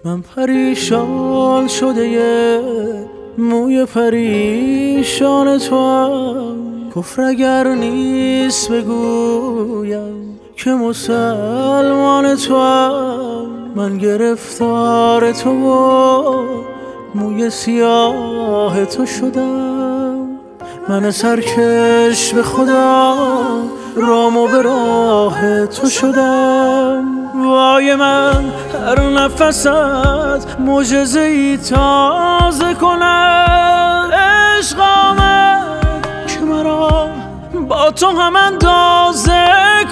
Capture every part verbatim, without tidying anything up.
من پریشان شده یه موی پریشان تو هم، کفر اگر نیست بگویم که مسلمان تو هم. من گرفتار تو و موی سیاه تو شدم، من سرکش به خدا رام و به راه تو شدم. وای من هر نفست معجزه‌ای تازه کند، عشق آمد که مرا با تو هم اندازه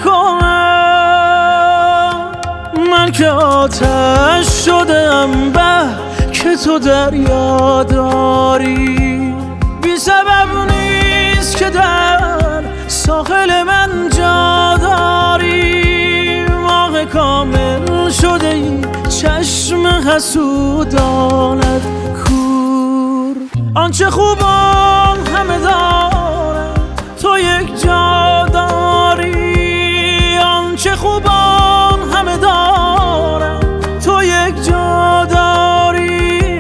کنم. من که آتش شدم به که تو دریا داری، بی سبب نیست که در ساحل من جا داری. ماه کامل شده ای چشم حسودانت کور، آنچه خوبان همه دارن تو یک جا داری، آنچه خوبان همه دارن تو یک جا داری.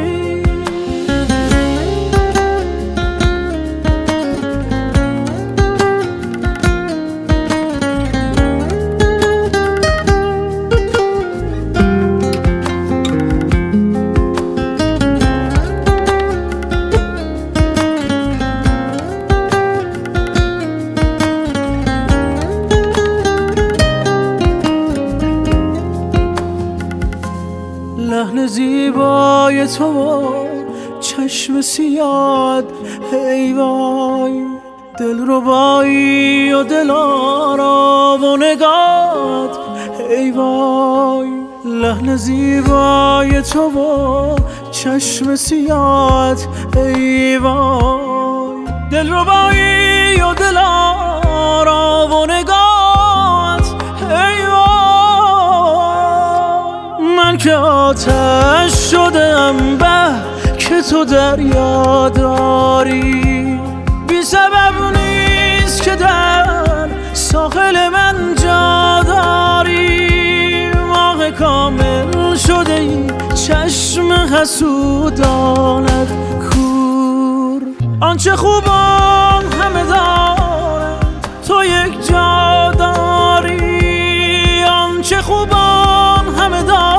لحن زیبای تو چشم سیاد، ای وای دلربایی و دلارا و نگات، ای وای لحن زیبای تو و چشم سیاد، ای وای دلربایی و دلارا و نگات، ای وای. من که آتش شدم به که تو دریا داری، بی سبب نیست که در ساحل من جا داری. ماه کامل شده ای چشم حسودانت کور، آنچه خوبان همه دارن تو یک جا داری، آنچه خوبان همه دارن